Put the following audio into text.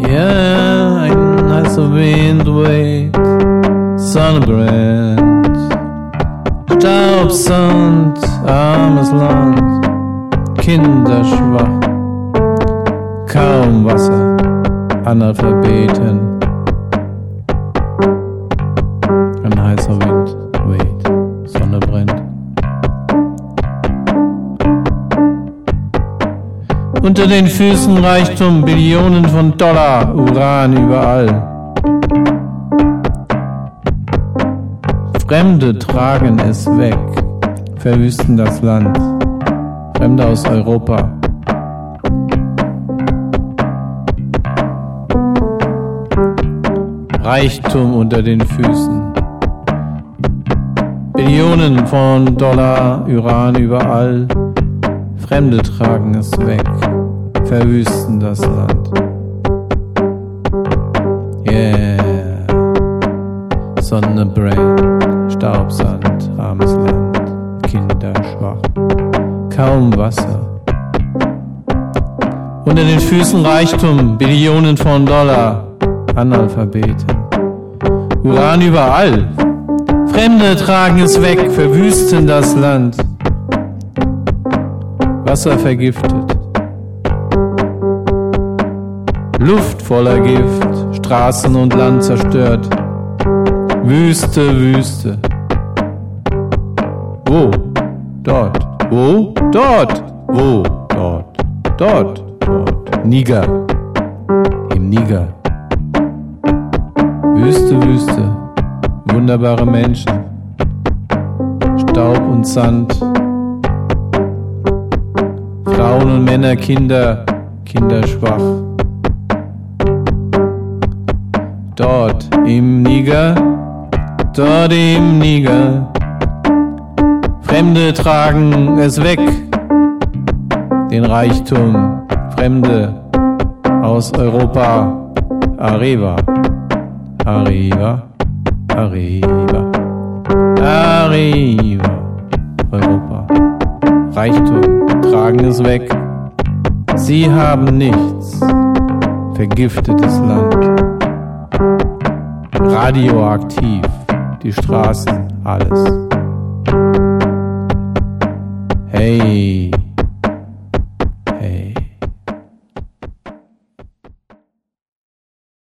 Ja, ein heißer Wind weht, Sonne brennt, Staub, Sand, armes Land, Kinder schwach, kaum Wasser, Analphabeten. Ein heißer Wind weht, Sonne brennt. Unter den Füßen Reichtum, Billionen von Dollar, Uran überall. Fremde tragen es weg, verwüsten das Land. Fremde aus Europa. Reichtum unter den Füßen. Billionen von Dollar, Uran überall. Fremde tragen es weg, verwüsten das Land. Yeah. Sonne brennt, Staubsand, armes Land, Kinder schwach, kaum Wasser. Unter den Füßen Reichtum, Billionen von Dollar, Analphabeten. Uran überall. Fremde tragen es weg, verwüsten das Land. Wasser vergiftet. Luft voller Gift, Straßen und Land zerstört. Wüste, Wüste. Wo? Dort. Wo? Dort. Wo? Dort. Dort. Dort. Niger. Im Niger. Wüste, Wüste. Wunderbare Menschen. Staub und Sand. Frauen und Männer, Kinder, Kinder schwach. Dort im Niger, dort im Niger. Fremde tragen es weg, den Reichtum. Fremde aus Europa. Arriva, Arriva, Arriva, Arriva. Europa. Reichtum. Tragen es weg. Sie haben nichts. Vergiftetes Land. Radioaktiv. Die Straßen, alles. Hey.